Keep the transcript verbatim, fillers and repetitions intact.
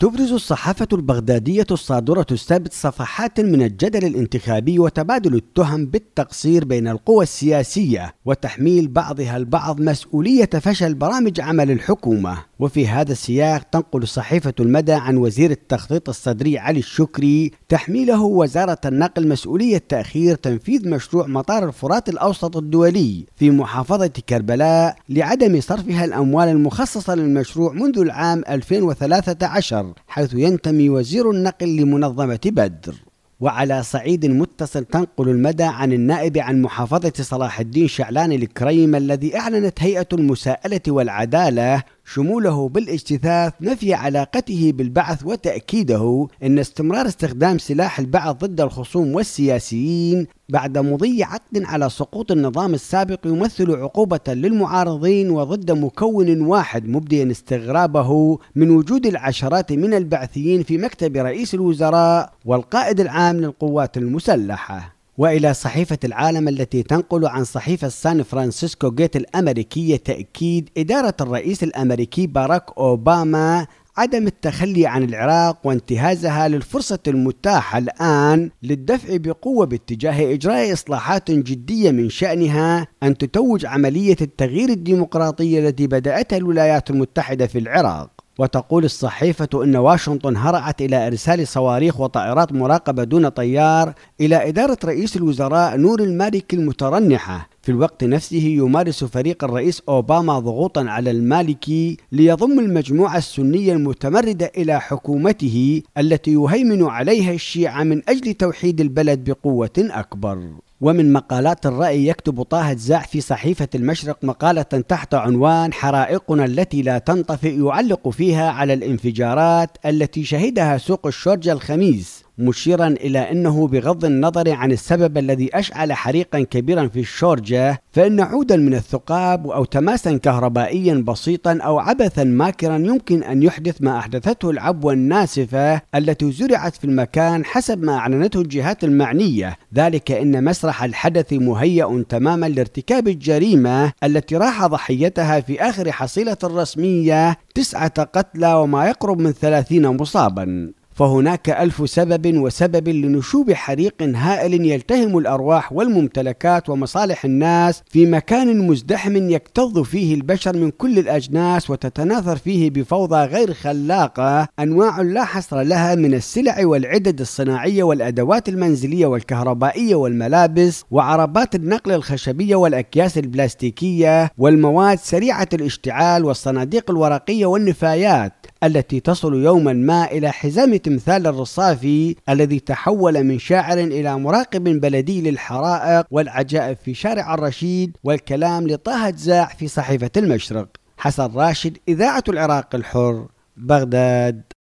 تبرز الصحافة البغدادية الصادرة السبت صفحات من الجدل الانتخابي وتبادل التهم بالتقصير بين القوى السياسية وتحميل بعضها البعض مسؤولية فشل برامج عمل الحكومة. وفي هذا السياق تنقل صحيفة المدى عن وزير التخطيط الصدري علي الشكري تحميله وزارة النقل مسؤولية تأخير تنفيذ مشروع مطار الفرات الأوسط الدولي في محافظة كربلاء لعدم صرفها الأموال المخصصة للمشروع منذ العام ألفين وثلاثة عشر، حيث ينتمي وزير النقل لمنظمة بدر. وعلى صعيد متصل تنقل المدى عن النائب عن محافظة صلاح الدين شعلان الكريم الذي أعلنت هيئة المساءلة والعدالة شموله بالاجتثاث نفي علاقته بالبعث وتأكيده أن استمرار استخدام سلاح البعث ضد الخصوم والسياسيين بعد مضي عقد على سقوط النظام السابق يمثل عقوبة للمعارضين وضد مكون واحد، مبديا استغرابه من وجود العشرات من البعثيين في مكتب رئيس الوزراء والقائد العام للقوات المسلحة. وإلى صحيفة العالم التي تنقل عن صحيفة سان فرانسيسكو جيت الأمريكية تأكيد إدارة الرئيس الأمريكي باراك أوباما عدم التخلي عن العراق وانتهازها للفرصة المتاحة الآن للدفع بقوة باتجاه إجراء إصلاحات جدية من شأنها أن تتوج عملية التغيير الديمقراطي التي بدأتها الولايات المتحدة في العراق. وتقول الصحيفة إن واشنطن هرعت إلى إرسال صواريخ وطائرات مراقبة دون طيار إلى إدارة رئيس الوزراء نور المالكي المترنحة. في الوقت نفسه يمارس فريق الرئيس أوباما ضغوطا على المالكي ليضم المجموعة السنية المتمردة إلى حكومته التي يهيمن عليها الشيعة من أجل توحيد البلد بقوة أكبر. ومن مقالات الرأي يكتب طه الزاع في صحيفة المشرق مقالة تحت عنوان حرائقنا التي لا تنطفئ يعلق فيها على الانفجارات التي شهدها سوق الشورجة الخميس، مشيرا إلى أنه بغض النظر عن السبب الذي أشعل حريقا كبيرا في الشورجة فإن عودا من الثقاب أو تماسا كهربائيا بسيطا أو عبثا ماكرا يمكن أن يحدث ما أحدثته العبوة الناسفة التي زرعت في المكان حسب ما أعلنته الجهات المعنية، ذلك إن مسرح الحدث مهيأ تماما لارتكاب الجريمة التي راح ضحيتها في آخر حصيلة رسمية تسعة قتلى وما يقرب من ثلاثين مصابا. فهناك ألف سبب وسبب لنشوب حريق هائل يلتهم الأرواح والممتلكات ومصالح الناس في مكان مزدحم يكتظ فيه البشر من كل الأجناس وتتناثر فيه بفوضى غير خلاقة أنواع لا حصر لها من السلع والعدد الصناعية والأدوات المنزلية والكهربائية والملابس وعربات النقل الخشبية والأكياس البلاستيكية والمواد سريعة الاشتعال والصناديق الورقية والنفايات التي تصل يوما ما إلى حزام تمثال الرصافي الذي تحول من شاعر إلى مراقب بلدي للحرائق والعجائب في شارع الرشيد. والكلام لطه الزاع في صحيفة المشرق. حسن راشد، إذاعة العراق الحر، بغداد.